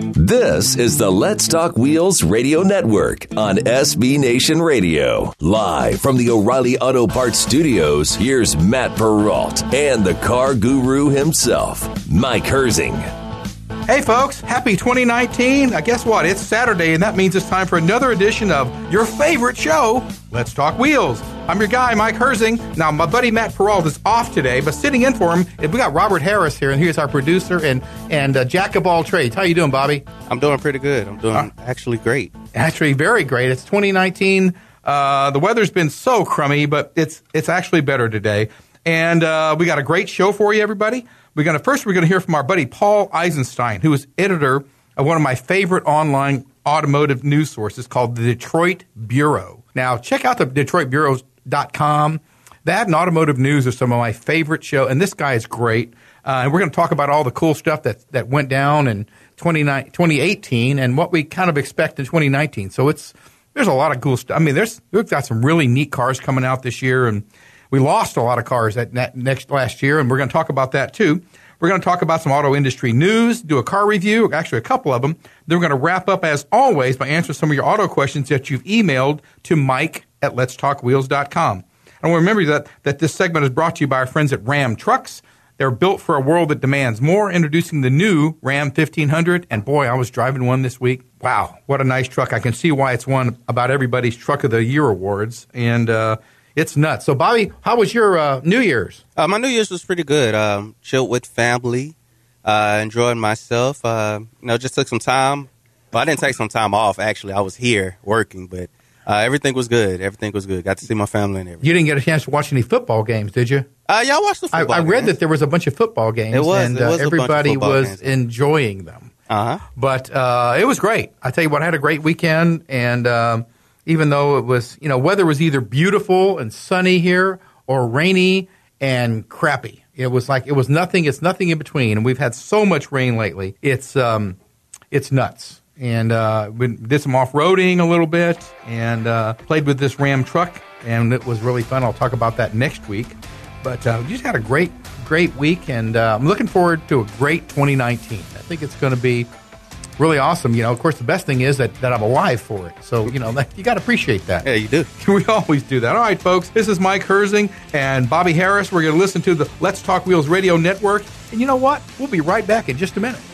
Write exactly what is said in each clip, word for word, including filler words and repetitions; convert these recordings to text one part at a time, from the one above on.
This is the Let's Talk Wheels Radio Network on S B Nation Radio. Live from the O'Reilly Auto Parts Studios, here's Matt Perrault and the car guru himself, Mike Herzing. Hey folks, happy twenty nineteen. Uh, guess what? It's Saturday, and that means it's time for another edition of your favorite show, Let's Talk Wheels. I'm your guy, Mike Herzing. Now, my buddy Matt Perrault is off today, but sitting in for him, we got Robert Harris here, and here's our producer and, and uh, jack of all trades. How you doing, Bobby? I'm doing pretty good. I'm doing uh, actually great. Actually very great. It's twenty nineteen. Uh, the weather's been so crummy, but it's it's actually better today. And uh, we got a great show for you, everybody. We're gonna first we're gonna hear from our buddy Paul Eisenstein, who is editor of one of my favorite online automotive news sources called the Detroit Bureau. Now, check out the detroit bureau dot com. That and automotive news are some of my favorite shows, and this guy is great. Uh, and we're going to talk about all the cool stuff that that went down in twenty eighteen and what we kind of expect in twenty nineteen. So it's there's a lot of cool stuff. I mean, there's we've got some really neat cars coming out this year, and we lost a lot of cars that, that next last year, and we're going to talk about that too. We're going to talk about some auto industry news, do a car review, actually a couple of them. Then we're going to wrap up, as always, by answering some of your auto questions that you've emailed to Mike at lets talk wheels dot com. And remember that, that this segment is brought to you by our friends at Ram Trucks. They're built for a world that demands more, introducing the new Ram fifteen hundred. And boy, I was driving one this week. Wow, what a nice truck. I can see why it's won about everybody's Truck of the Year awards. And, uh, it's nuts. So, Bobby, how was your uh, New Year's? Uh, my New Year's was pretty good. Um, chilled with family, uh, enjoyed myself. Uh, you know, just took some time. Well, I didn't take some time off, actually. I was here working, but uh, everything was good. Everything was good. Got to see my family and everything. You didn't get a chance to watch any football games, did you? Uh, yeah, I watched the football I, I read games. that there was a bunch of football games, it was, and it was uh, a everybody bunch of was games. enjoying them. Uh-huh. But uh, it was great. I tell you what, I had a great weekend, and um, even though it was, you know, weather was either beautiful and sunny here or rainy and crappy. It was like, it was nothing, it's nothing in between. And we've had so much rain lately. It's um, it's nuts. And uh, we did some off-roading a little bit and uh, played with this Ram truck, and it was really fun. I'll talk about that next week. But uh, we just had a great, great week, and uh, I'm looking forward to a great twenty nineteen. I think it's going to be really awesome. You know, of course, the best thing is that, that I'm alive for it. So, you know, that, you got to appreciate that. Yeah, you do. We always do that. All right, folks, this is Mike Herzing and Bobby Harris. We're going to listen to the Let's Talk Wheels Radio Network. And you know what? We'll be right back in just a minute.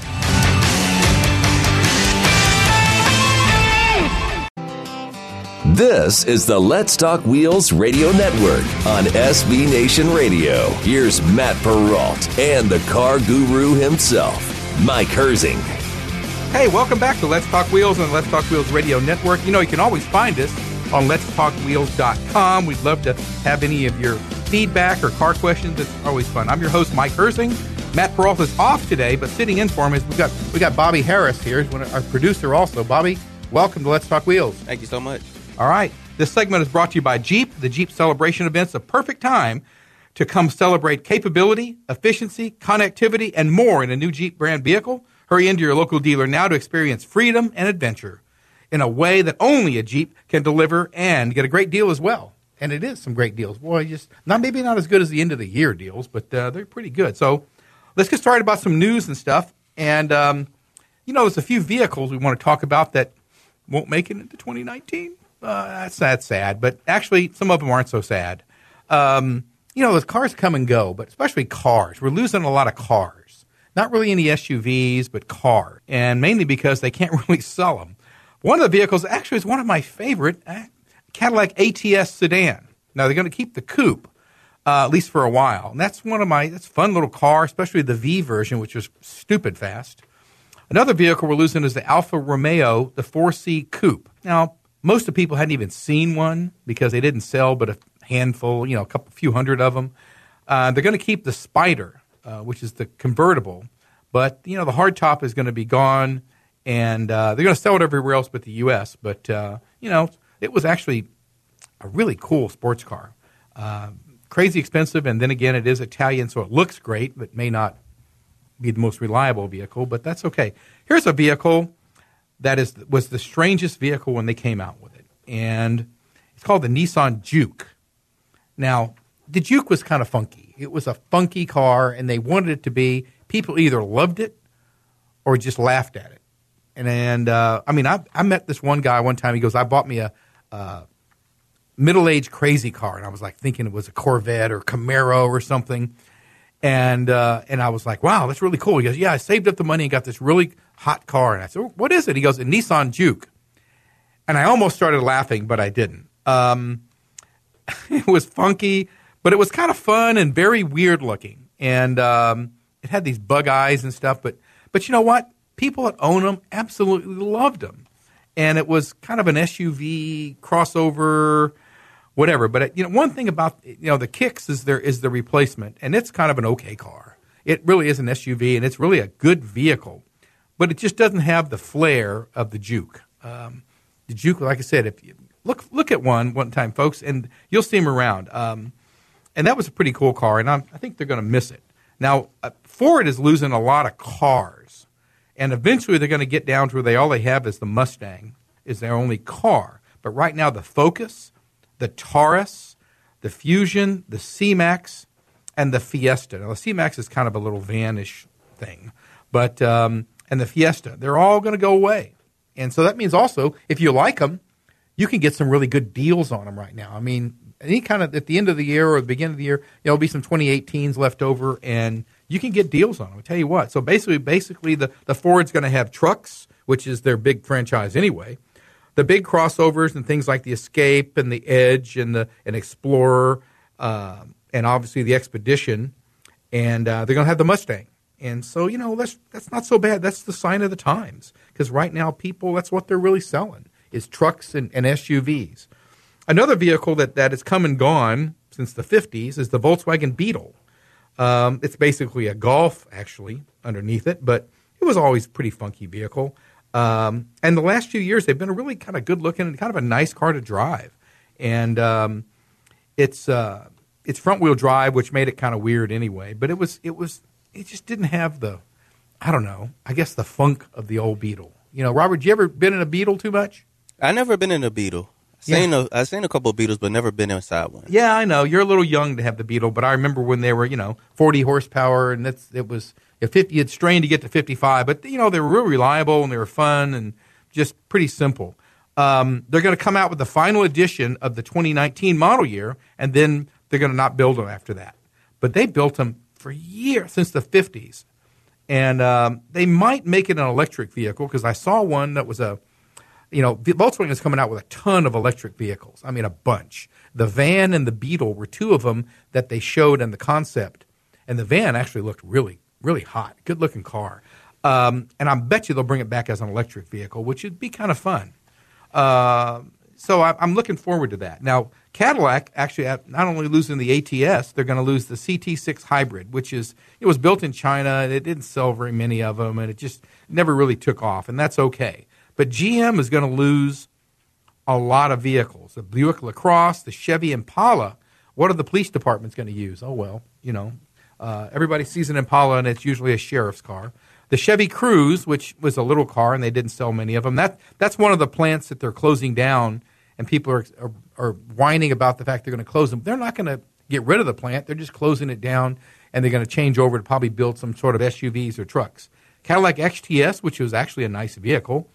This is the Let's Talk Wheels Radio Network on S B Nation Radio. Here's Matt Perrault and the car guru himself, Mike Herzing. Hey, welcome back to Let's Talk Wheels on the Let's Talk Wheels Radio Network. You know, you can always find us on lets talk wheels dot com. We'd love to have any of your feedback or car questions. It's always fun. I'm your host, Mike Herzing. Matt Perrault is off today, but sitting in for him is we got we got Bobby Harris here, our producer also. Bobby, welcome to Let's Talk Wheels. Thank you so much. All right. This segment is brought to you by Jeep. The Jeep Celebration Event's a perfect time to come celebrate capability, efficiency, connectivity, and more in a new Jeep brand vehicle. Hurry into your local dealer now to experience freedom and adventure in a way that only a Jeep can deliver and get a great deal as well. And it is some great deals. Boy, just not maybe not as good as the end of the year deals, but uh, they're pretty good. So let's get started about some news and stuff. And, um, you know, there's a few vehicles we want to talk about that won't make it into twenty nineteen. Uh, that's, that's sad, but actually some of them aren't so sad. Um, you know, the cars come and go, but especially cars. We're losing a lot of cars. Not really any S U Vs, but cars, and mainly because they can't really sell them. One of the vehicles actually is one of my favorite, uh, Cadillac A T S sedan. Now, they're going to keep the coupe, uh, at least for a while. And that's one of my, that's a fun little car, especially the V version, which is stupid fast. Another vehicle we're losing is the Alfa Romeo, the four C Coupe. Now, most of the people hadn't even seen one because they didn't sell but a handful, you know, a couple, few hundred of them. Uh, they're going to keep the Spider, uh, which is the convertible. But, you know, the hardtop is going to be gone, and uh, they're going to sell it everywhere else but the U S. But, uh, you know, it was actually a really cool sports car. Uh, crazy expensive, and then again, it is Italian, so it looks great, but may not be the most reliable vehicle, but that's okay. Here's a vehicle that is was the strangest vehicle when they came out with it, and it's called the Nissan Juke. Now, the Juke was kind of funky. It was a funky car, and they wanted it to be, people either loved it or just laughed at it. And, and uh, I mean, I, I met this one guy one time. He goes, I bought me a uh, middle-aged crazy car. And I was like thinking it was a Corvette or Camaro or something. And uh, and I was like, wow, that's really cool. He goes, yeah, I saved up the money and got this really hot car. And I said, what is it? He goes, a Nissan Juke. And I almost started laughing, but I didn't. Um, it was funky, but it was kind of fun and very weird looking. And um, it had these bug eyes and stuff. But but you know what? People that own them absolutely loved them. And it was kind of an S U V crossover, whatever. But you know, one thing about you know the Kicks is there is the replacement, and it's kind of an okay car. It really is an S U V, and it's really a good vehicle, but it just doesn't have the flair of the Juke. Um, the Juke, like I said, if you look look at one one time, folks, and you'll see them around. Um, and that was a pretty cool car, and I'm, I think they're going to miss it. Now, uh, Ford is losing a lot of cars, and eventually they're going to get down to where they all they have is the Mustang is their only car. But right now, the Focus, the Taurus, the Fusion, the C-Max, and the Fiesta. Now, the C-Max is kind of a little van-ish thing, but um, and the Fiesta, they're all going to go away. And so that means also, if you like them, you can get some really good deals on them right now. I mean, any kind of at the end of the year or the beginning of the year, there'll be some twenty eighteens left over, and you can get deals on them. I'll tell you what. So basically, basically the, the Ford's going to have trucks, which is their big franchise anyway. The big crossovers and things like the Escape and the Edge and the an Explorer uh, and obviously the Expedition, and uh, they're going to have the Mustang. And so, you know, that's that's not so bad. That's the sign of the times, because right now people, that's what they're really selling is trucks and, and S U Vs. Another vehicle that, that has come and gone since the fifties is the Volkswagen Beetle. Um, it's basically a Golf, actually, underneath it, but it was always a pretty funky vehicle. Um, and the last few years, they've been a really kind of good-looking and kind of a nice car to drive. And um, it's uh, it's front-wheel drive, which made it kind of weird anyway. But it was it was it just didn't have the, I don't know, I guess the funk of the old Beetle. You know, Robert, you ever been in a Beetle too much? I never been in a Beetle. Seen yeah. a, I've seen a couple of Beetles, but never been inside one. Yeah, I know. You're a little young to have the Beetle, but I remember when they were, you know, forty horsepower, and that's it was at fifty. It's strained to get to fifty-five, but you know they were real reliable and they were fun and just pretty simple. Um, they're going to come out with the final edition of the twenty nineteen model year, and then they're going to not build them after that. But they built them for years, since the fifties, and um, they might make it an electric vehicle because I saw one that was a. You know, Volkswagen is coming out with a ton of electric vehicles. I mean, a bunch. The van and the Beetle were two of them that they showed in the concept. And the van actually looked really, really hot. Good-looking car. Um, and I bet you they'll bring it back as an electric vehicle, which would be kind of fun. Uh, so I, I'm looking forward to that. Now, Cadillac actually, not only losing the A T S, they're going to lose the C T six Hybrid, which is, it was built in China. And it didn't sell very many of them, and it just never really took off. And that's okay. But G M is going to lose a lot of vehicles. The Buick LaCrosse, the Chevy Impala. What are the police departments going to use? Oh, well, you know, uh, everybody sees an Impala, and it's usually a sheriff's car. The Chevy Cruze, which was a little car, and they didn't sell many of them. That, that's one of the plants that they're closing down, and people are, are, are whining about the fact they're going to close them. They're not going to get rid of the plant. They're just closing it down, and they're going to change over to probably build some sort of S U Vs or trucks. Cadillac X T S, which was actually a nice vehicle.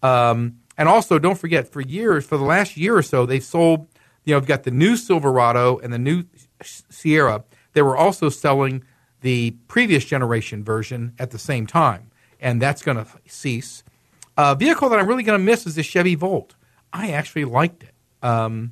Um, and also, don't forget, for years, for the last year or so, they've sold, you know, they've got the new Silverado and the new Sierra. They were also selling the previous generation version at the same time, and that's going to cease. A vehicle that I'm really going to miss is the Chevy Volt. I actually liked it. Um,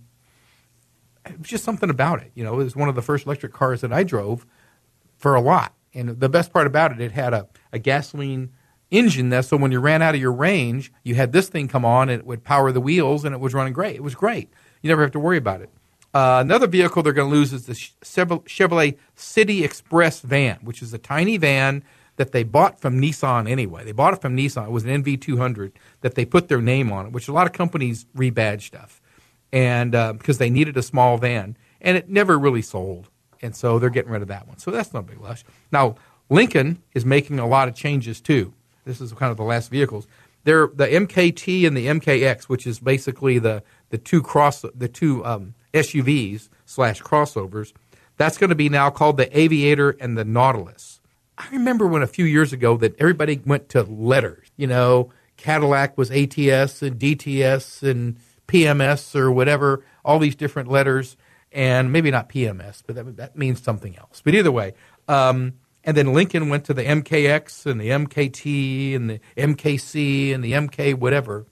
it was just something about it. You know, it was one of the first electric cars that I drove for a lot. And the best part about it, it had a, a gasoline engine there, so when you ran out of your range, you had this thing come on, and it would power the wheels, and it was running great. It was great. You never have to worry about it. Uh, another vehicle they're going to lose is the Chevrolet City Express van, which is a tiny van that they bought from Nissan anyway. They bought it from Nissan. It was an N V two hundred that they put their name on it, which a lot of companies rebadge stuff, and uh, because they needed a small van, and it never really sold, and so they're getting rid of that one. So that's no big lush. Now, Lincoln is making a lot of changes too. This is kind of the last vehicles. They're the M K T and the M K X, which is basically the the two cross the two um, S U Vs slash crossovers. That's going to be now called the Aviator and the Nautilus. I remember when a few years ago that everybody went to letters. You know, Cadillac was A T S and D T S and P M S or whatever, all these different letters, and maybe not P M S, but that, that means something else. But either way, um, and then Lincoln went to the M K X and the M K T and the M K C and the M K whatever.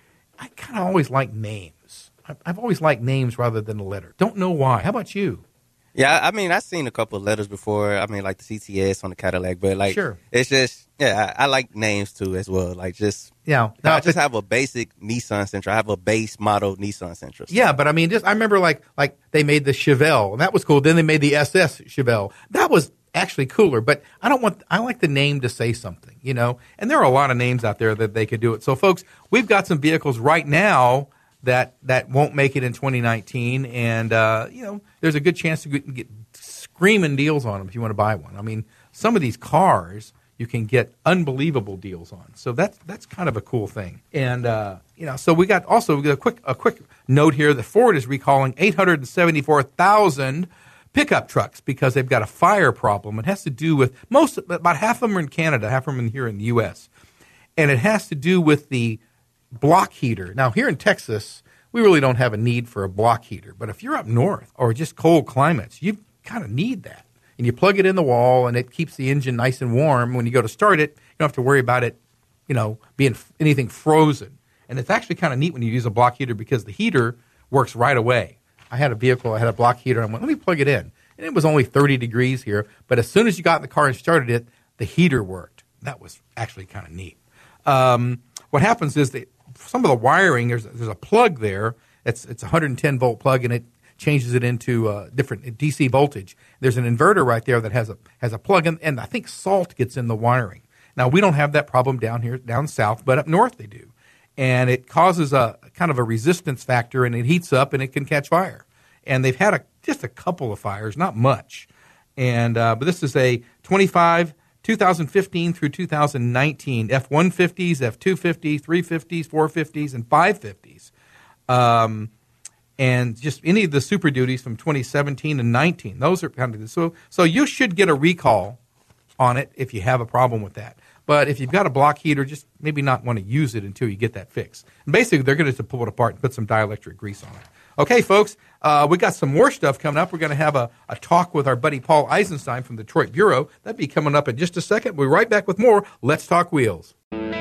I kind of always like names. I've always liked names rather than the letter. Don't know why. How about you? Yeah, I mean, I've seen a couple of letters before. I mean, like the C T S on the Cadillac, but like, sure. It's just, yeah, I, I like names too as well. Like, just, yeah, no, now, I just have a basic Nissan Sentra. I have a base model Nissan Sentra. Yeah, but I mean, just I remember like like they made the Chevelle, and that was cool. Then they made the S S Chevelle. That was actually cooler. But I don't want. I like the name to say something, you know. And there are a lot of names out there that they could do it. So, folks, we've got some vehicles right now that that won't make it in twenty nineteen, and uh, you know, there's a good chance to get, get screaming deals on them if you want to buy one. I mean, some of these cars you can get unbelievable deals on, so that's that's kind of a cool thing. And uh, you know, so we got also we got a quick a quick note here that Ford is recalling eight hundred seventy-four thousand pickup trucks because they've got a fire problem. It has to do with most about half of them are in Canada, half of them are here in the U S, and it has to do with the block heater. Now, here in Texas, we really don't have a need for a block heater. But if you're up north or just cold climates, you kind of need that. And you plug it in the wall, and it keeps the engine nice and warm. When you go to start it, you don't have to worry about it, you know, being anything frozen. And it's actually kind of neat when you use a block heater because the heater works right away. I had a vehicle, I had a block heater, and I went, let me plug it in. And it was only thirty degrees here. But as soon as you got in the car and started it, the heater worked. That was actually kind of neat. Um, what happens is that some of the wiring, there's there's a plug there. It's it's a one hundred ten volt plug, and it changes it into uh, different D C voltage. There's an inverter right there that has a has a plug in, and I think salt gets in the wiring. Now we don't have that problem down here down south, but up north they do, and it causes a kind of a resistance factor, and it heats up and it can catch fire. And they've had a just a couple of fires, not much, and uh, but this is a twenty-five. two thousand fifteen through two thousand nineteen, F one fifties, F two fifties, three fifties, four fifties, and five fifties. Um, and just any of the Super Duties from twenty seventeen and nineteen. Those are kind of so. So you should get a recall on it if you have a problem with that. But if you've got a block heater, just maybe not want to use it until you get that fixed. And basically, they're going to pull it apart and put some dielectric grease on it. Okay, folks, uh, we got some more stuff coming up. We're going to have a, a talk with our buddy Paul Eisenstein from the Detroit Bureau. That'll be coming up in just a second. We'll be right back with more Let's Talk Wheels.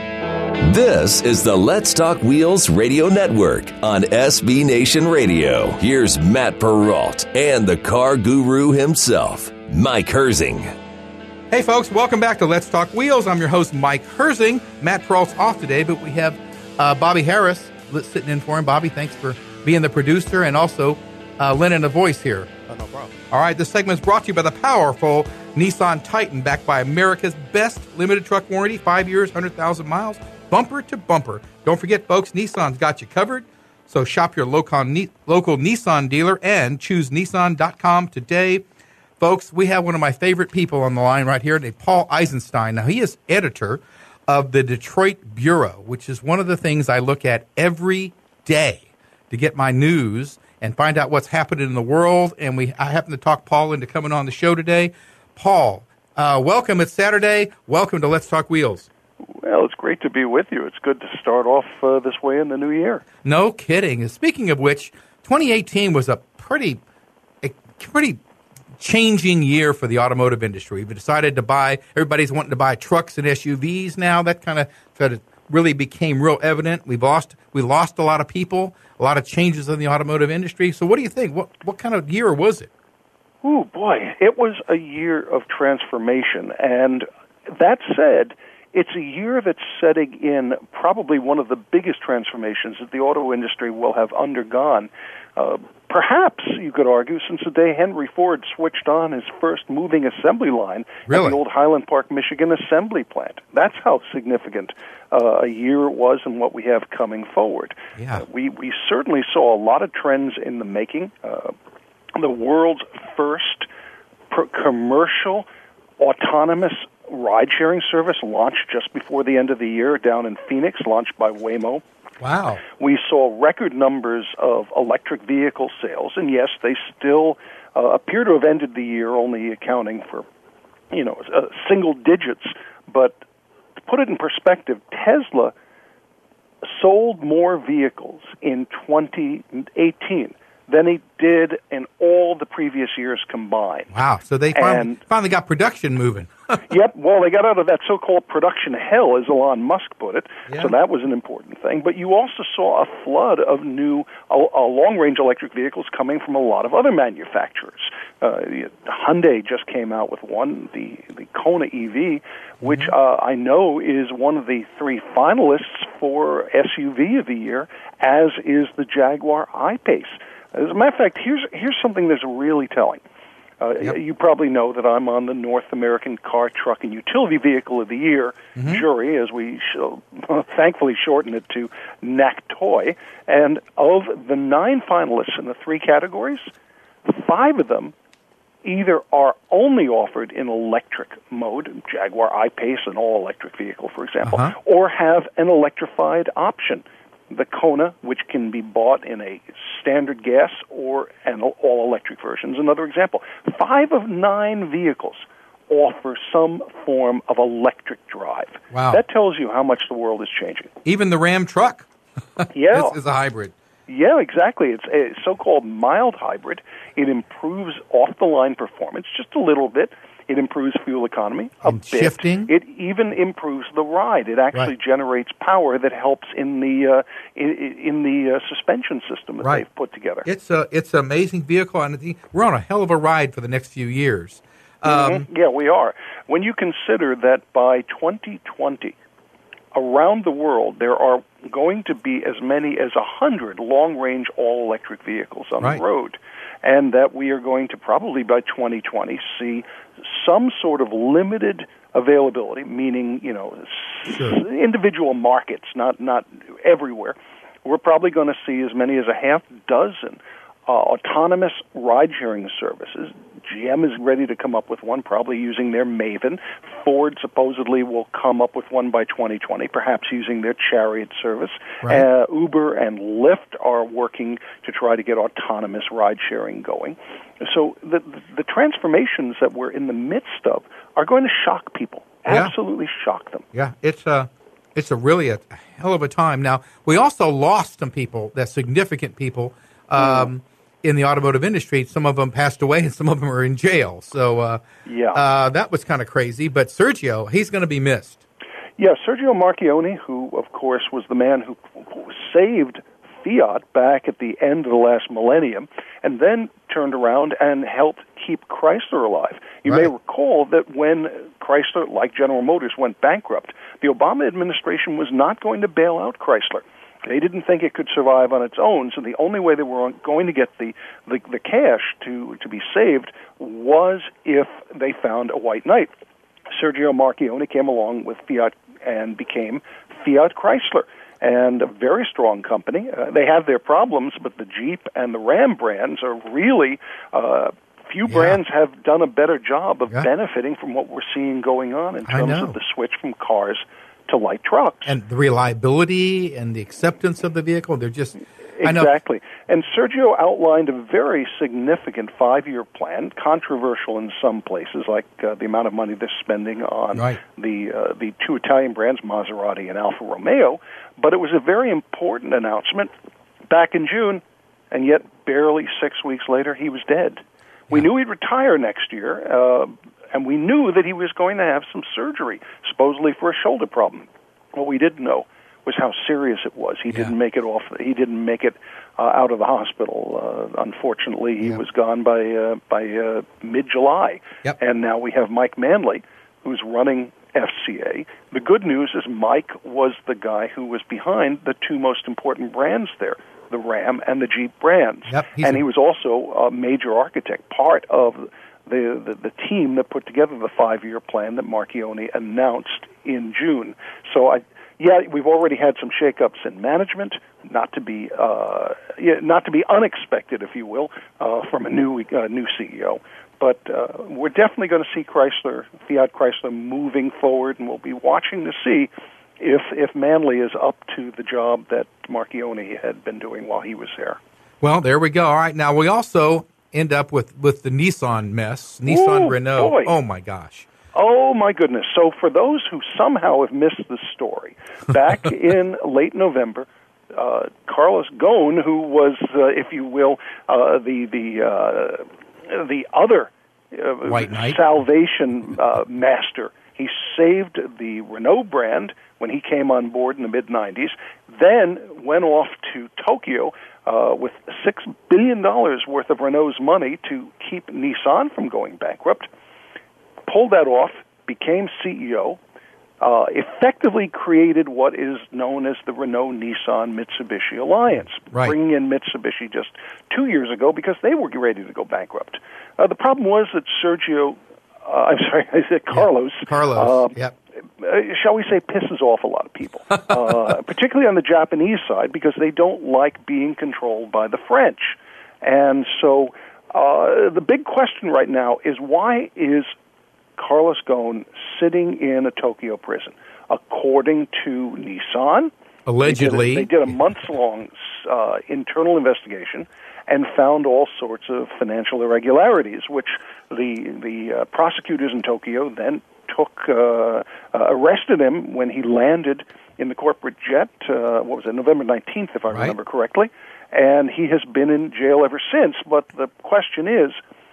This is the Let's Talk Wheels Radio Network on S B Nation Radio. Here's Matt Perrault and the car guru himself, Mike Herzing. Hey, folks, welcome back to Let's Talk Wheels. I'm your host, Mike Herzing. Matt Perrault's off today, but we have uh, Bobby Harris sitting in for him. Bobby, thanks for being the producer and also uh, lending a voice here. Oh, no problem. All right, this segment is brought to you by the powerful Nissan Titan, backed by America's best limited truck warranty, five years, one hundred thousand miles, bumper to bumper. Don't forget, folks, Nissan's got you covered. So shop your local, local Nissan dealer and choose Nissan dot com today. Folks, we have one of my favorite people on the line right here, named Paul Eisenstein. Now, he is editor of the Detroit Bureau, which is one of the things I look at every day to get my news and find out what's happening in the world. And we, I happen to talk Paul into coming on the show today. Paul, uh, welcome. It's Saturday. Welcome to Let's Talk Wheels. Well, it's great to be with you. It's good to start off uh, this way in the new year. No kidding. Speaking of which, twenty eighteen was a pretty, a pretty changing year for the automotive industry. We've decided to buy, everybody's wanting to buy trucks and S U Vs now. That kind of sort of really became real evident. We've lost, we lost a lot of people, a lot of changes in the automotive industry. So what do you think? What, what kind of year was it? Oh, boy, it was a year of transformation. And that said, it's a year that's setting in probably one of the biggest transformations that the auto industry will have undergone. Uh, perhaps, you could argue, since the day Henry Ford switched on his first moving assembly line really? at the old Highland Park, Michigan assembly plant. That's how significant uh, a year it was and what we have coming forward. Yeah. Uh, we, we certainly saw a lot of trends in the making. Uh, the world's first per- commercial autonomous ride-sharing service launched just before the end of the year down in Phoenix, launched by Waymo. Wow. We saw record numbers of electric vehicle sales, and yes, they still uh, appear to have ended the year only accounting for, you know, uh, single digits. But to put it in perspective, Tesla sold more vehicles in twenty eighteen than he did in all the previous years combined. Wow. So they finally, And- finally got production moving. Yep. Well, they got out of that so-called production hell, as Elon Musk put it. Yeah. So that was an important thing. But you also saw a flood of new uh, uh, long-range electric vehicles coming from a lot of other manufacturers. Uh, Hyundai just came out with one, the the Kona E V, which Mm-hmm. uh, I know is one of the three finalists for S U V of the year, as is the Jaguar I-Pace. As a matter of fact, here's here's something that's really telling. Uh, Yep. You probably know that I'm on the North American Car, Truck, and Utility Vehicle of the Year Mm-hmm. jury, as we shall, thankfully shorten it to NACTOY. And of the nine finalists in the three categories, five of them either are only offered in electric mode, Jaguar I-Pace, an all-electric vehicle, for example, Uh-huh. or have an electrified option. The Kona, which can be bought in a standard gas or an all-electric version, is another example. Five of nine vehicles offer some form of electric drive. Wow. That tells you how much the world is changing. Even the Ram truck Yeah. is, is a hybrid. Yeah, exactly. It's a so-called mild hybrid. It improves off-the-line performance just a little bit. It improves fuel economy a And bit. shifting? It even improves the ride. It actually Right. generates power that helps in the uh, in, in the uh, suspension system that Right. they've put together. It's a it's an amazing vehicle, and I think we're on a hell of a ride for the next few years. Um, Mhm. Yeah, we are. When you consider that by twenty twenty, around the world, there are going to be as many as one hundred long-range all-electric vehicles on Right. the road, and that we are going to probably by twenty twenty see some sort of limited availability, meaning, you know, s- Sure. individual markets, not, not everywhere. We're probably going to see as many as a half dozen uh, autonomous ride-sharing services. G M is ready to come up with one, probably using their Maven. Ford supposedly will come up with one by twenty twenty, perhaps using their Chariot service. Right. Uh, Uber and Lyft are working to try to get autonomous ride-sharing going. So the, the transformations that we're in the midst of are going to shock people, Yeah. absolutely shock them. Yeah, it's a it's a really a hell of a time. Now we also lost some people, that significant people, um, Mm. in the automotive industry. Some of them passed away, and some of them are in jail. So uh, Yeah. uh, that was kind of crazy. But Sergio, he's going to be missed. Yeah, Sergio Marchionne, who, of course, was the man who who saved Fiat back at the end of the last millennium, and then turned around and helped keep Chrysler alive. You may Right. recall that when Chrysler, like General Motors, went bankrupt, the Obama administration was not going to bail out Chrysler. They didn't think it could survive on its own, so the only way they were going to get the, the, the cash to, to be saved was if they found a white knight. Sergio Marchionne came along with Fiat and became Fiat Chrysler, and a very strong company. Uh, they have their problems, but the Jeep and the Ram brands are really, uh, few Yeah. brands have done a better job of Yeah. benefiting from what we're seeing going on in I terms know. of the switch from cars to light trucks. And the reliability and the acceptance of the vehicle, they're just, I know. Exactly. And Sergio outlined a very significant five-year plan, controversial in some places, like uh, the amount of money they're spending on Right. the uh, the two Italian brands, Maserati and Alfa Romeo. But it was a very important announcement back in June, and yet barely six weeks later, he was dead. We Yeah. knew he'd retire next year, uh, and we knew that he was going to have some surgery, supposedly for a shoulder problem. What we didn't know was how serious it was. He Yeah. didn't make it off. He didn't make it uh, out of the hospital. Uh, unfortunately, he Yeah. was gone by uh, by uh, mid-July. Yep. And now we have Mike Manley, who's running F C A. The good news is Mike was the guy who was behind the two most important brands there, the Ram and the Jeep brands. Yep, he's And a- he was also a major architect, part of the, the, the team that put together the five-year plan that Marchionne announced in June. So, I, yeah, we've already had some shakeups in management, not to be uh, yeah, not to be unexpected, if you will, uh, from a new uh, new C E O. But uh, we're definitely going to see Chrysler, Fiat Chrysler, moving forward, and we'll be watching to see if if Manley is up to the job that Marchionne had been doing while he was there. Well, there we go. All right, now we also end up with, with the Nissan mess, Nissan Ooh, Renault. boy. Oh my gosh! Oh, my goodness. So for those who somehow have missed the story, back in late November, uh, Carlos Ghosn, who was, uh, if you will, uh, the the uh, the other uh, White Knight. salvation uh, master, he saved the Renault brand when he came on board in the mid nineties, then went off to Tokyo uh, with six billion dollars worth of Renault's money to keep Nissan from going bankrupt. Pulled that off, became C E O, uh, effectively created what is known as the Renault-Nissan-Mitsubishi Alliance, right. bringing in Mitsubishi just two years ago because they were ready to go bankrupt. Uh, the problem was that Sergio, uh, I'm sorry, I said Carlos. Yeah. Carlos, uh, yep. Uh, shall we say, pisses off a lot of people, uh, particularly on the Japanese side, because they don't like being controlled by the French. And so uh, the big question right now is, why is Carlos Ghosn sitting in a Tokyo prison? According to Nissan, allegedly, they did a, they did a months-long uh, internal investigation and found all sorts of financial irregularities, which the the uh, prosecutors in Tokyo then took uh, uh, arrested him when he landed in the corporate jet. Uh, what was it, November nineteenth, if I right. remember correctly, and he has been in jail ever since. But the question is,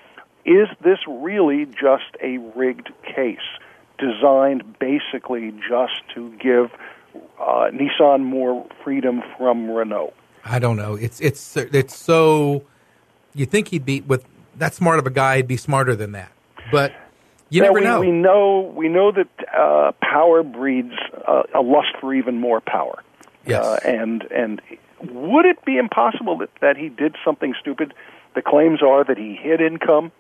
is this really just a rigged case designed basically just to give uh, Nissan more freedom from Renault? I don't know. It's it's it's so. You think he'd be with that smart of a guy? He'd be smarter than that, but you now, never we, know. We know we know that uh, power breeds uh, a lust for even more power. Yes, uh, and and would it be impossible that, that he did something stupid? The claims are that he hid income,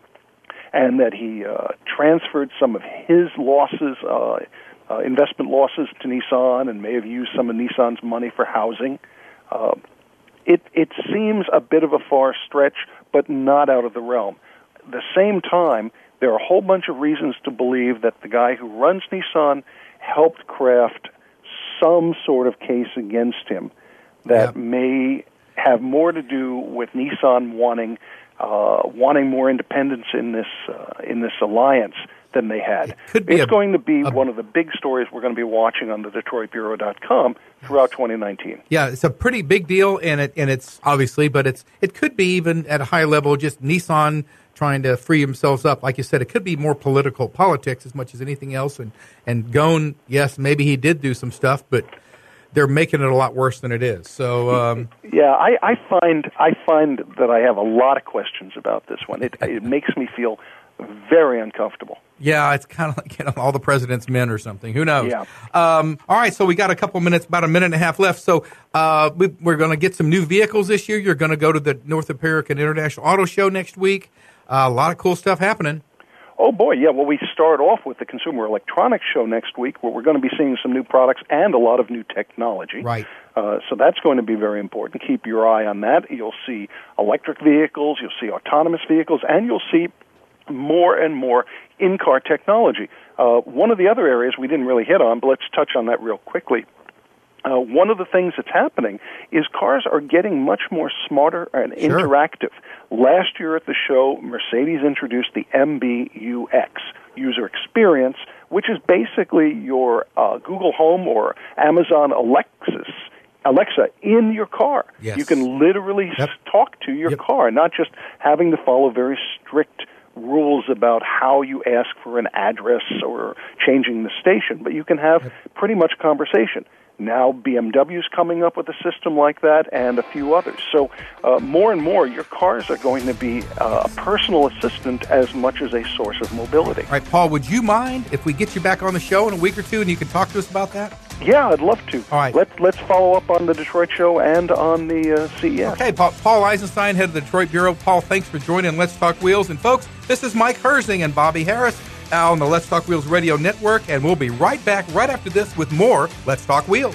and that he uh, transferred some of his losses, uh, uh, investment losses, to Nissan, and may have used some of Nissan's money for housing. Uh, it it seems a bit of a far stretch, but not out of the realm. At the same time, there are a whole bunch of reasons to believe that the guy who runs Nissan helped craft some sort of case against him that yeah. may have more to do with Nissan wanting uh, wanting more independence in this uh, in this alliance than they had. It could be it's a, going to be a, one of the big stories we're going to be watching on the Detroit Bureau dot com throughout twenty nineteen. Yeah, it's a pretty big deal, and it and it's obviously, but it's it could be even at a high level, just Nissan trying to free themselves up. Like you said, it could be more political politics as much as anything else. And and Ghosn, yes, maybe he did do some stuff, but they're making it a lot worse than it is. So um, yeah, I, I find I find that I have a lot of questions about this one. It it makes me feel very uncomfortable. Yeah, it's kind of like, you know, all the president's men or something. Who knows? Yeah. Um, all right, so we got a couple minutes, about a minute and a half left. So uh, we, we're going to get some new vehicles this year. You're going to go to the North American International Auto Show next week. Uh, a lot of cool stuff happening. Oh, boy, yeah. Well, we start off with the Consumer Electronics Show next week, where we're going to be seeing some new products and a lot of new technology. Right. Uh, so that's going to be very important. Keep your eye on that. You'll see electric vehicles, you'll see autonomous vehicles, and you'll see more and more in-car technology. Uh, one of the other areas we didn't really hit on, but let's touch on that real quickly. Uh, one of the things that's happening is cars are getting much more smarter and Sure. interactive. Last year at the show, Mercedes introduced the M B U X, user experience, which is basically your uh, Google Home or Amazon Alexis, Alexa in your car. Yes. You can literally Yep. s- talk to your Yep. car, not just having to follow very strict rules about how you ask for an address or changing the station, but you can have yep. pretty much conversation. Now B M W's coming up with a system like that, and a few others. So uh, more and more, your cars are going to be uh, a personal assistant as much as a source of mobility. All right, Paul, would you mind if we get you back on the show in a week or two and you can talk to us about that? Yeah, I'd love to. All right. Let's, let's follow up on the Detroit show and on the uh, C E S. Okay, Paul, Paul Eisenstein, head of the Detroit Bureau. Paul, thanks for joining Let's Talk Wheels. And folks, this is Mike Herzing and Bobby Harris on the Let's Talk Wheels Radio Network, and we'll be right back right after this with more Let's Talk Wheels.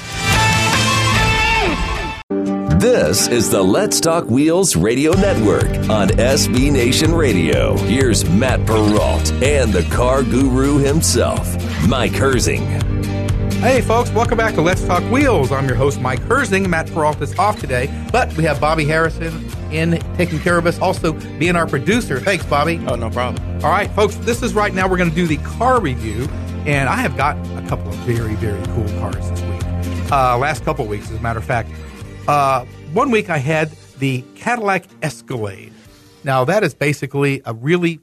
This is the Let's Talk Wheels Radio Network on S B Nation Radio. Here's Matt Perrault and the car guru himself, Mike Herzing. Hey, folks, welcome back to Let's Talk Wheels. I'm your host, Mike Herzing. Matt Perrault is off today, but we have Bobby Harrison in taking care of us, also being our producer. Thanks, Bobby. Oh, no problem. All right, folks, this is right now we're going to do the car review, and I have got a couple of very, very cool cars this week. Uh, last couple of weeks, as a matter of fact. Uh, one week I had the Cadillac Escalade. Now, that is basically a really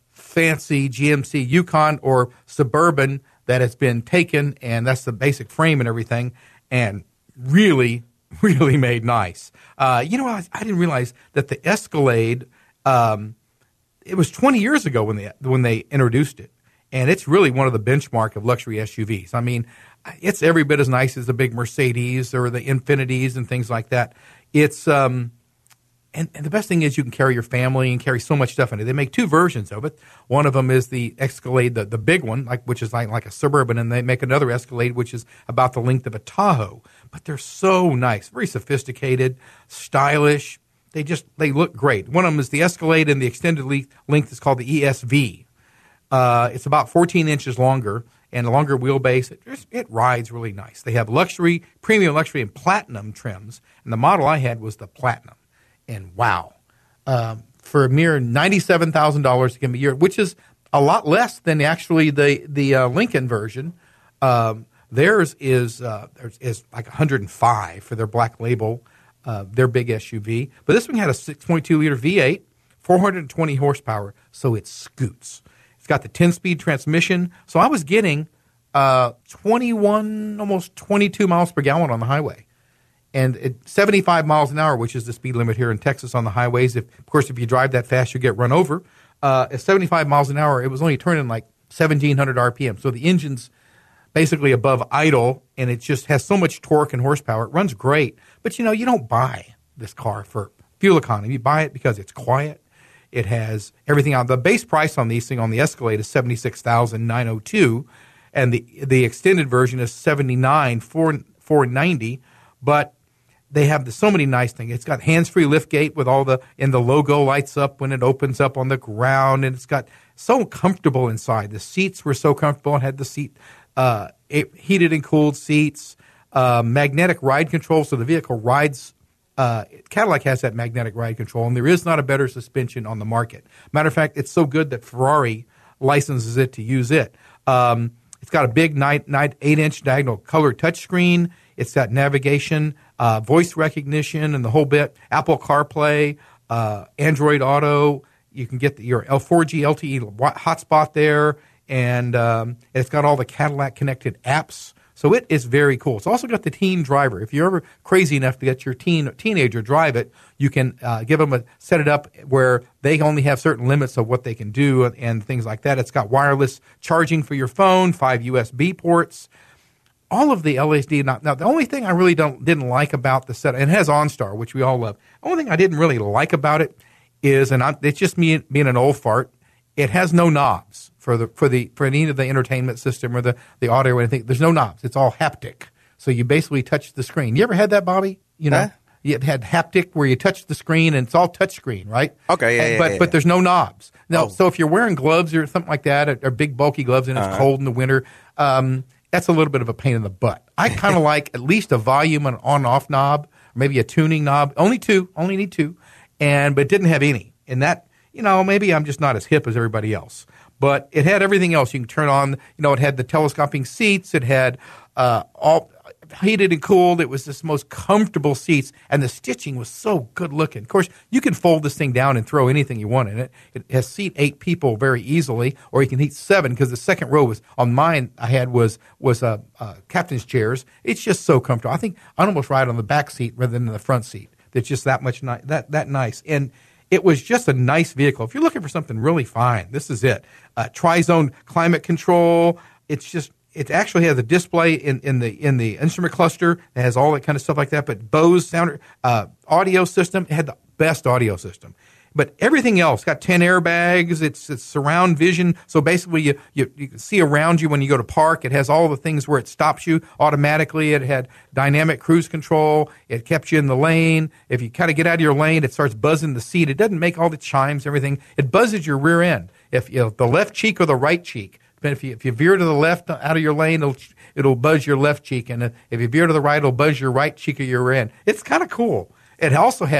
fancy G M C Yukon or Suburban that has been taken, and that's the basic frame and everything, and really, really made nice. Uh, you know, I, I didn't realize that the Escalade, um, it was twenty years ago when they when they introduced it, and it's really one of the benchmark of luxury S U Vs. I mean, it's every bit as nice as the big Mercedes or the Infinities and things like that. It's um, and, and the best thing is you can carry your family and carry so much stuff in it. They make two versions of it. One of them is the Escalade, the, the big one, like which is like, like a Suburban, and they make another Escalade which is about the length of a Tahoe. But they're so nice, very sophisticated, stylish. They just they look great. One of them is the Escalade, and the extended length is called the E S V. Uh, it's about fourteen inches longer and a longer wheelbase. It, just, it rides really nice. They have luxury, premium luxury, and platinum trims. And the model I had was the platinum. And wow, um, for a mere ninety-seven thousand dollars a year, which is a lot less than actually the the uh, Lincoln version. Um, theirs is uh, is like one hundred five for their black label, uh, their big S U V. But this one had a six point two liter V eight, four hundred twenty horsepower, so it scoots. It's got the ten-speed transmission, so I was getting uh, twenty-one, almost twenty-two miles per gallon on the highway. And at seventy-five miles an hour, which is the speed limit here in Texas on the highways. If, of course, if you drive that fast, you get run over. Uh, at seventy-five miles an hour, it was only turning like seventeen hundred R P M. So the engine's basically above idle, and it just has so much torque and horsepower. It runs great. But, you know, you don't buy this car for fuel economy. You buy it because it's quiet. It has everything on. The base price on these thing on the Escalade is seventy-six thousand nine hundred two dollars, and the the extended version is seventy-nine thousand four hundred ninety dollars. But they have the, so many nice things. It's got hands-free liftgate with all the, and the logo lights up when it opens up on the ground, and it's got so comfortable inside. The seats were so comfortable and had the seat, uh, heated and cooled seats, uh, magnetic ride control, so the vehicle rides. Uh, Cadillac has that magnetic ride control, and there is not a better suspension on the market. Matter of fact, it's so good that Ferrari licenses it to use it. Um, it's got a big nine, nine, eight-inch diagonal color touchscreen. It's got navigation, uh, voice recognition, and the whole bit. Apple CarPlay, uh, Android Auto. You can get the, your L four G L T E hotspot there, and um, it's got all the Cadillac connected apps. So it is very cool. It's also got the teen driver. If you're ever crazy enough to get your teen teenager drive it, you can uh, give them a set it up where they only have certain limits of what they can do and, and things like that. It's got wireless charging for your phone, five U S B ports. All of the L S D. Now, now, the only thing I really don't didn't like about the set, and it has OnStar, which we all love. The only thing I didn't really like about it is, and I, it's just me being an old fart, it has no knobs for the for the for any of the entertainment system or the, the audio or anything. There's no knobs. It's all haptic. So you basically touch the screen. You ever had that, Bobby? You know, huh? You had haptic where you touch the screen and it's all touch screen, right? Okay, yeah, and, yeah, but yeah. but there's no knobs. Now, Oh. so if you're wearing gloves or something like that, or, or big bulky gloves, and it's Uh-huh. cold in the winter, um, that's a little bit of a pain in the butt. I kind of like at least a volume and on-off knob, maybe a tuning knob. Only two, only need two, and but it didn't have any. And that, you know, maybe I'm just not as hip as everybody else. But it had everything else. You can turn on, you know, it had the telescoping seats. It had uh, all heated and cooled. It was the most comfortable seats, and the stitching was so good looking. Of course, you can fold this thing down and throw anything you want in it. It has seat eight people very easily, or you can seat seven because the second row was on mine. I had was was uh, uh, captain's chairs. It's just so comfortable. I think I'd almost ride on the back seat rather than the front seat. It's just that much ni- that that nice. And it was just a nice vehicle. If you're looking for something really fine, this is it. Uh, tri-zone climate control. It's just, it actually has a display in, in the in the instrument cluster. It has all that kind of stuff like that. But Bose sound uh, audio system, it had the best audio system. But everything else, got ten airbags. It's, it's surround vision. So basically, you, you you can see around you when you go to park. It has all the things where it stops you automatically. It had dynamic cruise control. It kept you in the lane. If you kind of get out of your lane, it starts buzzing the seat. It doesn't make all the chimes, everything. It buzzes your rear end. If you know, the left cheek or the right cheek. But if you if you veer to the left out of your lane, it'll it'll buzz your left cheek, and if you veer to the right, it'll buzz your right cheek or your rear end. It's kind of cool. It also has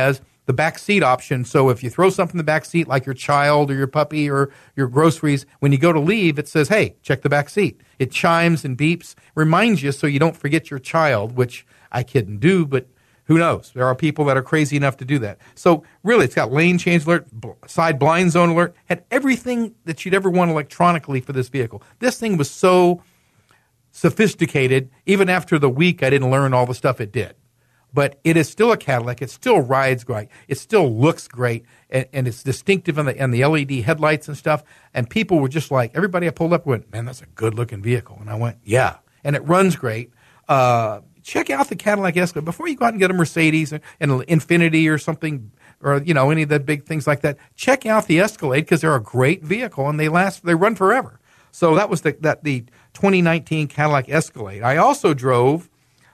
the back seat option. So if you throw something in the back seat, like your child or your puppy or your groceries, when you go to leave, it says, hey, check the back seat. It chimes and beeps, reminds you so you don't forget your child, which I couldn't do, but who knows? There are people that are crazy enough to do that. So really, it's got lane change alert, side blind zone alert, had everything that you'd ever want electronically for this vehicle. This thing was so sophisticated, even after the week I didn't learn all the stuff it did. But it is still a Cadillac. It still rides great. It still looks great, and, and it's distinctive in the, in the L E D headlights and stuff. And people were just like, everybody I pulled up went, man, that's a good-looking vehicle. And I went, yeah. And it runs great. Uh, check out the Cadillac Escalade. Before you go out and get a Mercedes and an Infiniti or something, or, you know, any of the big things like that, check out the Escalade because they're a great vehicle, and they last, they run forever. So that was the, that the twenty nineteen Cadillac Escalade. I also drove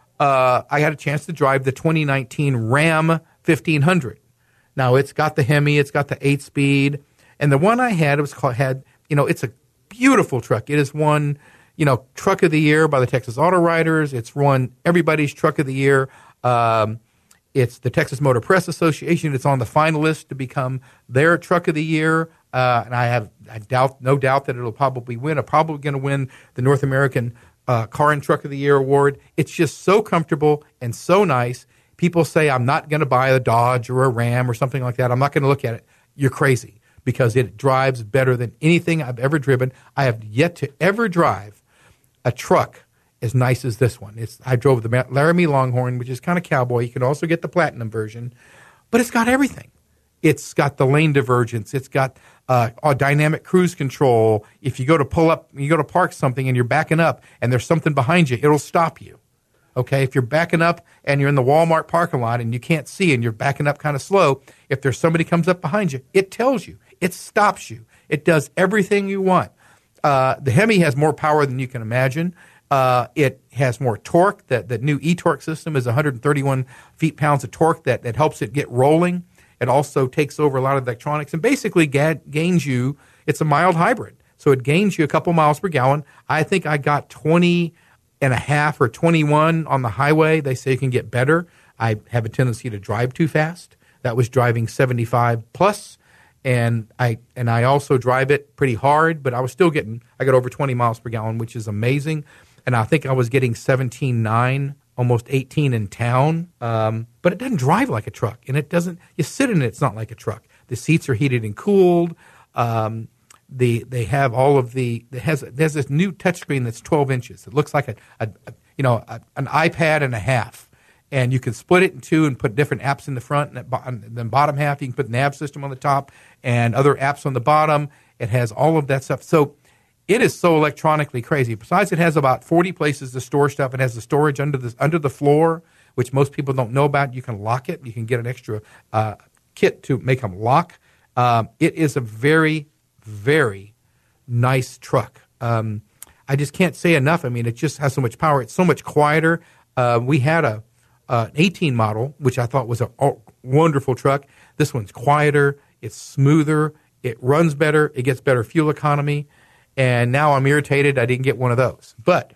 Uh, I had a chance to drive the twenty nineteen Ram fifteen hundred. Now, it's got the Hemi, it's got the eight-speed, and the one I had, it was called, had, you know, it's a beautiful truck. It has won, you know, Truck of the Year by the Texas Auto Writers. It's won everybody's Truck of the Year. Um, it's the Texas Motor Press Association. It's on the finalist to become their Truck of the Year, uh, and I have I doubt, no doubt that it'll probably win. I'm probably going to win the North American Uh, Car and Truck of the Year award. It's just so comfortable and so nice. People say, I'm not going to buy a Dodge or a Ram or something like that. I'm not going to look at it. You're crazy because it drives better than anything I've ever driven. I have yet to ever drive a truck as nice as this one. It's, I drove the Laramie Longhorn, which is kind of cowboy. You can also get the Platinum version, but it's got everything. It's got the lane divergence. It's got uh, a dynamic cruise control. If you go to pull up, you go to park something and you're backing up and there's something behind you, it'll stop you. Okay, if you're backing up and you're in the Walmart parking lot and you can't see and you're backing up kind of slow, if there's somebody comes up behind you, it tells you. It stops you. It does everything you want. Uh, the Hemi has more power than you can imagine. Uh, it has more torque. The, the new e-torque system is one hundred thirty-one feet-pounds of torque that, that helps it get rolling. It also takes over a lot of the electronics and basically ga- gains you, it's a mild hybrid. So it gains you a couple miles per gallon. I think I got twenty and a half or twenty-one on the highway. They say you can get better. I have a tendency to drive too fast. That was driving seventy-five plus. And I and I also drive it pretty hard, but I was still getting, I got over twenty miles per gallon, which is amazing. And I think I was getting seventeen point nine, almost eighteen in town. Um, but it doesn't drive like a truck. And it doesn't, you sit in it, it's not like a truck. The seats are heated and cooled. Um, the, they have all of the, it has, there's this new touchscreen that's twelve inches. It looks like a, a, a you know, a, an iPad and a half. And you can split it in two and put different apps in the front. And then bottom half, you can put the nav system on the top and other apps on the bottom. It has all of that stuff. So it is so electronically crazy. Besides, it has about forty places to store stuff. It has the storage under the under the floor, which most people don't know about. You can lock it. You can get an extra uh, kit to make them lock. Um, it is a very, very nice truck. Um, I just can't say enough. I mean, it just has so much power. It's so much quieter. Uh, we had a uh, an eighteen model, which I thought was a oh, wonderful truck. This one's quieter. It's smoother. It runs better. It gets better fuel economy. And now I'm irritated I didn't get one of those. But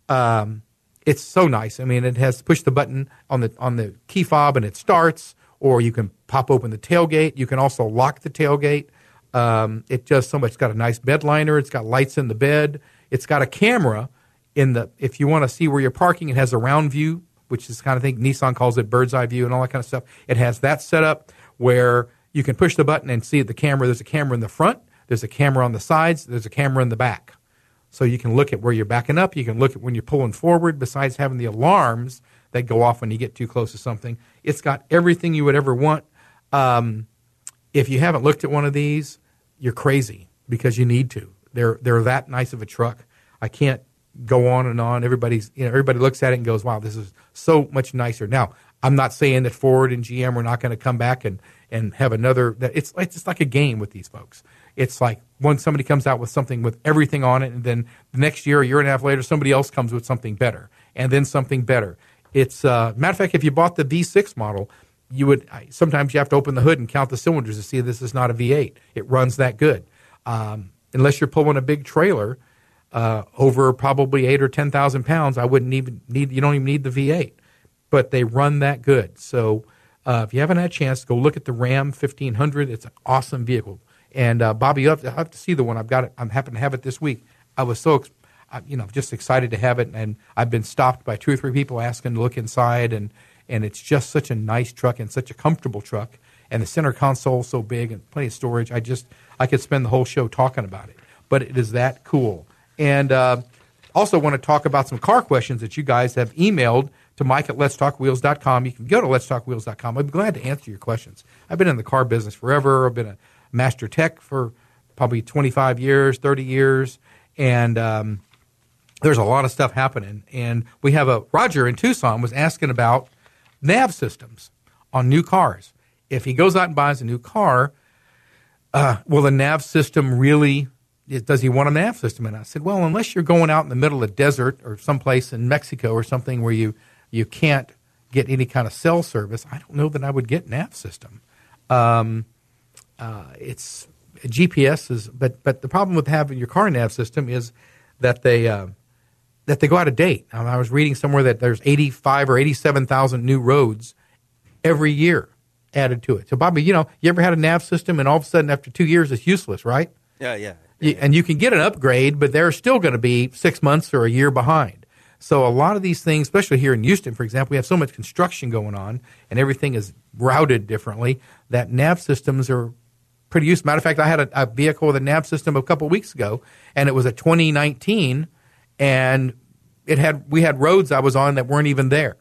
um, it's so nice. I mean, it has push the button on the on the key fob and it starts, or you can pop open the tailgate. You can also lock the tailgate. Um, it does so much. It's got a nice bed liner. It's got lights in the bed. It's got a camera in the, if you want to see where you're parking, it has a round view, which is the kind of thing Nissan calls it bird's eye view and all that kind of stuff. It has that set up where you can push the button and see the camera. There's a camera in the front. There's a camera on the sides. There's a camera in the back. So you can look at where you're backing up. You can look at when you're pulling forward, besides having the alarms that go off when you get too close to something. It's got everything you would ever want. Um, if you haven't looked at one of these, you're crazy because you need to. They're they're that nice of a truck. I can't go on and on. Everybody's you know everybody looks at it and goes, "Wow, this is so much nicer." Now, I'm not saying that Ford and G M are not going to come back and, and have another. It's it's just like a game with these folks. It's like when somebody comes out with something with everything on it, and then the next year, a year and a half later, somebody else comes with something better, and then something better. It's uh, matter of fact, if you bought the V six model, you would sometimes you have to open the hood and count the cylinders to see this is not a V eight. It runs that good, um, unless you're pulling a big trailer uh, over probably eight or ten thousand pounds. I wouldn't even need. You don't even need the V eight, but they run that good. So Uh, if you haven't had a chance, go look at the Ram fifteen hundred. It's an awesome vehicle. And uh, Bobby, you have, to, you have to see the one. I've got it. I'm happen to have it this week. I was so, you know, just excited to have it. And I've been stopped by two or three people asking to look inside. And, and it's just such a nice truck and such a comfortable truck. And the center console is so big and plenty of storage. I just, I could spend the whole show talking about it. But it is that cool. And uh, also want to talk about some car questions that you guys have emailed to Mike at lets talk wheels dot com. You can go to lets talk wheels dot com. I'd be glad to answer your questions. I've been in the car business forever. I've been a master tech for probably twenty-five years, thirty years, and um, there's a lot of stuff happening. And we have a Roger in Tucson was asking about nav systems on new cars. If he goes out and buys a new car, uh, will the nav system really, does he want a nav system? And I said, well, unless you're going out in the middle of the desert or someplace in Mexico or something where you you can't get any kind of cell service, I don't know that I would get nav system. Um, uh, it's G P S is, but but the problem with having your car nav system is that they uh, that they go out of date. Um, I was reading somewhere that there's eighty-five or eighty-seven thousand new roads every year added to it. So Bobby, you know, you ever had a nav system and all of a sudden after two years it's useless, right? Yeah, yeah. You, and you can get an upgrade, but they're still going to be six months or a year behind. So a lot of these things, especially here in Houston, for example, we have so much construction going on and everything is routed differently that nav systems are pretty useful. Matter of fact, I had a, a vehicle with a nav system a couple of weeks ago, and it was a twenty nineteen, and it had we had roads I was on that weren't even there.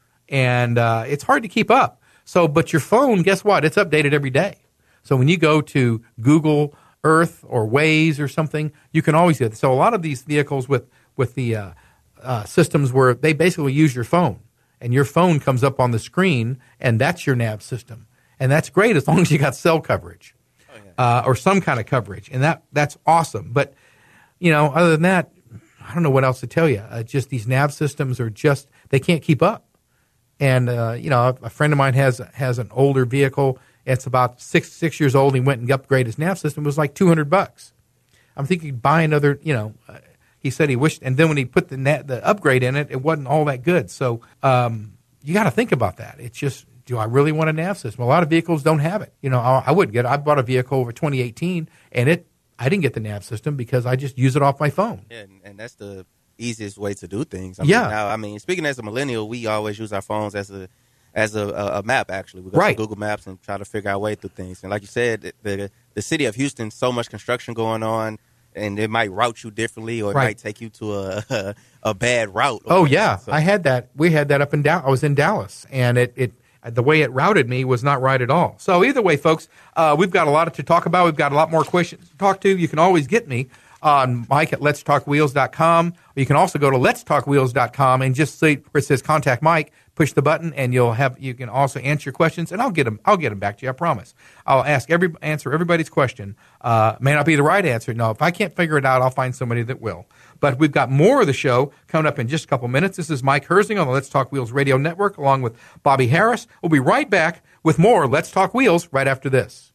And uh, it's hard to keep up. So, but your phone, guess what? It's updated every day. So when you go to Google Earth or Waze or something, you can always get it. So a lot of these vehicles with, with the uh, uh, systems where they basically use your phone, and your phone comes up on the screen, and that's your nav system. And that's great as long as you got cell coverage oh, yeah. uh, or some kind of coverage. And that that's awesome. But, you know, other than that, I don't know what else to tell you. Uh, just these nav systems are just, they can't keep up. And, uh, you know, a friend of mine has has an older vehicle. It's about six six years old. He went and upgraded his nav system. It was like two hundred bucks. I'm thinking buy another, you know, uh, he said he wished. And then when he put the na- the upgrade in it, it wasn't all that good. So um, you got to think about that. It's just, do I really want a nav system? A lot of vehicles don't have it. You know, I, I wouldn't get it. I bought a vehicle over twenty eighteen, and it I didn't get the nav system because I just use it off my phone. Yeah, and, and that's the easiest way to do things. I yeah. Mean, now, I mean, speaking as a millennial, we always use our phones as a as a, a, a map. Actually, we go right. to Google Maps and try to figure our way through things. And like you said, the the city of Houston, so much construction going on, and it might route you differently, or it right. might take you to a a, a bad route. Oh yeah, so. I had that. We had that up in Dallas. I was in Dallas, and it it the way it routed me was not right at all. So either way, folks, uh, we've got a lot to talk about. We've got a lot more questions to talk to. You can always get me on Mike at lets talk wheels dot com. You can also go to lets talk wheels dot com and just see where it says contact Mike, push the button, and you'll have you can also answer your questions, and I'll get them. I'll get them back to you. I promise. I'll ask every answer everybody's question. Uh, may not be the right answer. No, if I can't figure it out, I'll find somebody that will. But we've got more of the show coming up in just a couple minutes. This is Mike Herzing on the Let's Talk Wheels Radio Network, along with Bobby Harris. We'll be right back with more Let's Talk Wheels right after this.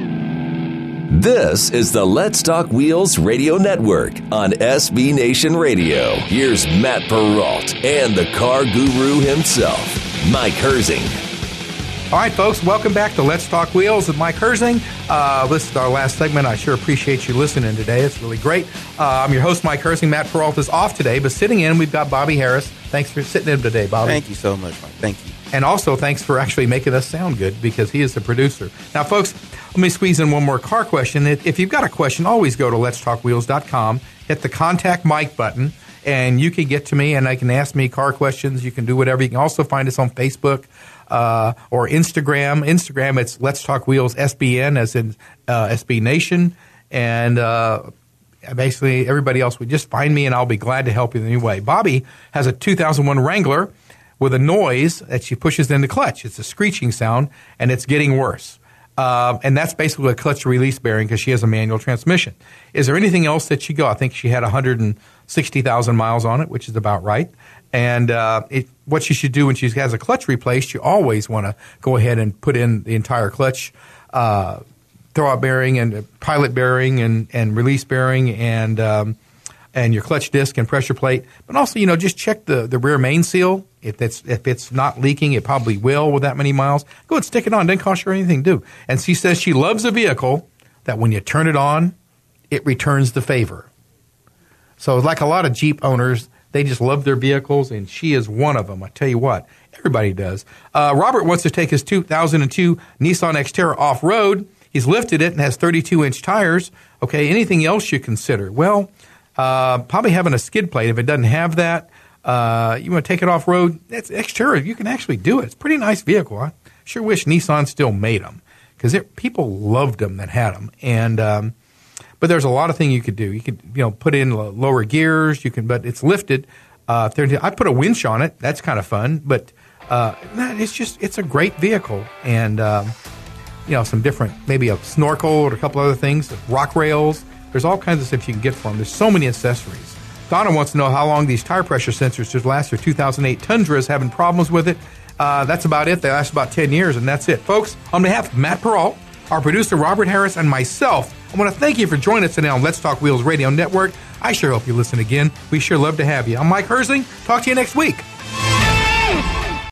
This is the Let's Talk Wheels Radio Network on S B Nation Radio. Here's Matt Perrault and the car guru himself, Mike Herzing. All right, folks, welcome back to Let's Talk Wheels with Mike Herzing. Uh, this is our last segment. I sure appreciate you listening today. It's really great. Uh, I'm your host, Mike Herzing. Matt Perrault is off today, but sitting in, we've got Bobby Harris. Thanks for sitting in today, Bobby. Thank you so much, Mike. Thank you. And also, thanks for actually making us sound good, because he is the producer. Now, folks, let me squeeze in one more car question. If you've got a question, always go to lets talk wheels dot com, hit the Contact Mike button, and you can get to me, and I can ask me car questions. You can do whatever. You can also find us on Facebook uh, or Instagram. Instagram, it's Let's Talk Wheels S B N, as in uh, S B Nation. And uh, basically, everybody else would just find me, and I'll be glad to help you in any way. Bobby has a two thousand one Wrangler with a noise that she pushes in the clutch. It's a screeching sound, and it's getting worse. Uh, and that's basically a clutch release bearing, because she has a manual transmission. Is there anything else that she go? I think she had one hundred sixty thousand miles on it, which is about right. And uh, it, what she should do when she has a clutch replaced, you always want to go ahead and put in the entire clutch, uh, throwout bearing and pilot bearing and, and release bearing and um, and your clutch disc and pressure plate. But also, you know, just check the, the rear main seal. If it's if it's not leaking, it probably will with that many miles. Go ahead, stick it on. Doesn't cost her anything to do. And she says she loves a vehicle that when you turn it on, it returns the favor. So like a lot of Jeep owners, they just love their vehicles, and she is one of them. I tell you what, everybody does. Uh, Robert wants to take his two thousand two Nissan Xterra off-road. He's lifted it and has thirty-two inch tires. Okay, anything else you consider? Well, uh, probably having a skid plate. If it doesn't have that, uh, you want to take it off-road, that's Xterra. You can actually do it. It's a pretty nice vehicle. I sure wish Nissan still made them because people loved them that had them. And um, but there's a lot of things you could do. You could you know put in lower gears. You can, but it's lifted. Uh, I put a winch on it. That's kind of fun. But uh, it's just it's a great vehicle and. Um, You know, some different, maybe a snorkel or a couple other things, rock rails. There's all kinds of stuff you can get for them. There's so many accessories. Donna wants to know how long these tire pressure sensors should last. Her two thousand eight Tundra is having problems with it. Uh, that's about it. They last about ten years, and that's it. Folks, on behalf of Matt Perrault, our producer Robert Harris, and myself, I want to thank you for joining us today on Let's Talk Wheels Radio Network. I sure hope you listen again. We sure love to have you. I'm Mike Herzing. Talk to you next week.